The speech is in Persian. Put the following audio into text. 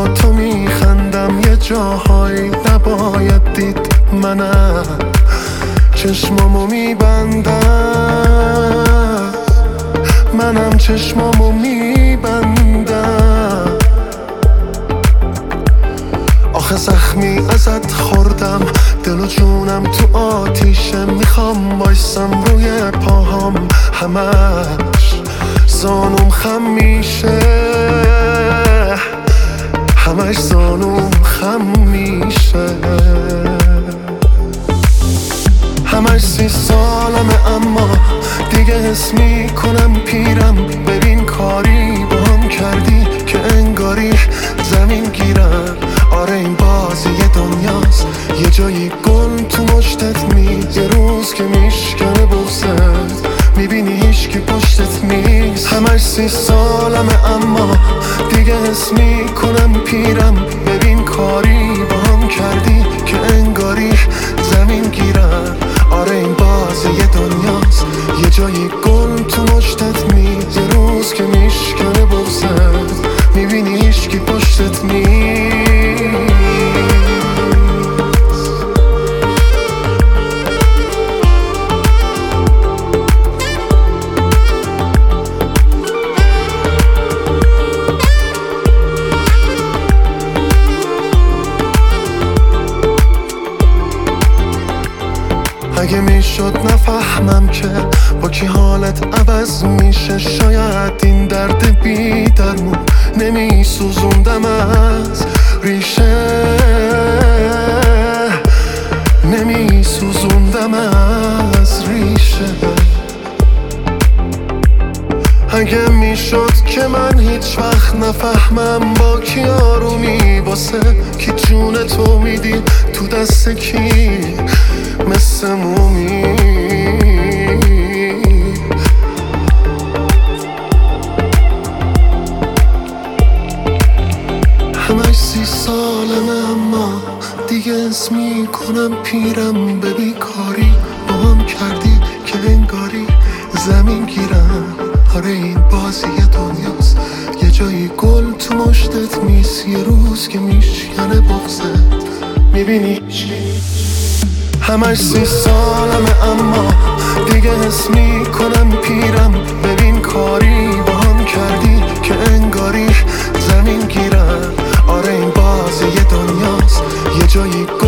با تو میخندم یه جاهایی نباید دید. منم چشمامو میبندم، منم چشمامو میبندم. آخه زخمی ازت خوردم، دل و جونم تو آتیشه. میخوام بایستم روی پاهام، همش زانوم خم میشه، همش زانوم خم میشه. همش 30 سالمه اما دیگه حس میکنم پیرم. ببین کاری با هم کردی که انگاری زمین گیرم. آره این بازی دنیاست، یه جایی گل تو مشتت میز. یه روز که میشکنه بغزت میبینی هیچکی پشتت نیست. همش 30 سالمه اما دیگه حس میکنم پیرم. ببین کاری با هم کردی که انگاری زمین گیرم. آره این بازی دنیاست، یه جایی گل تو مشتت میز. یه روز که میشکنه بغزت میبینی هیچکی پشتت نیست. اگه میشد نفهمم که با کی حالت عوض میشه، شاید این درد بی درمون نمیسوزوندم از ریشه، نمیسوزوندم از ریشه. اگه میشد که من هیچ وقت نفهمم با کی آرومی، واسه کی جون تو میدی تو دست کی مثل مومی. همش 30 سالمه اما دیگه حس میکنم پیرم. ببین کاری با هم کردی که انگاری زمین گیرم. آره این بازی دنیاست، یه جایی گل تو مشتت میز. یه روز که میشکنه بغزت میبینی. همش 30 سالمه اما دیگه حس میکنم پیرم. ببین کاری با هم کردی که انگاری زمین گیرم. آره این بازی دنیاست، یه جایی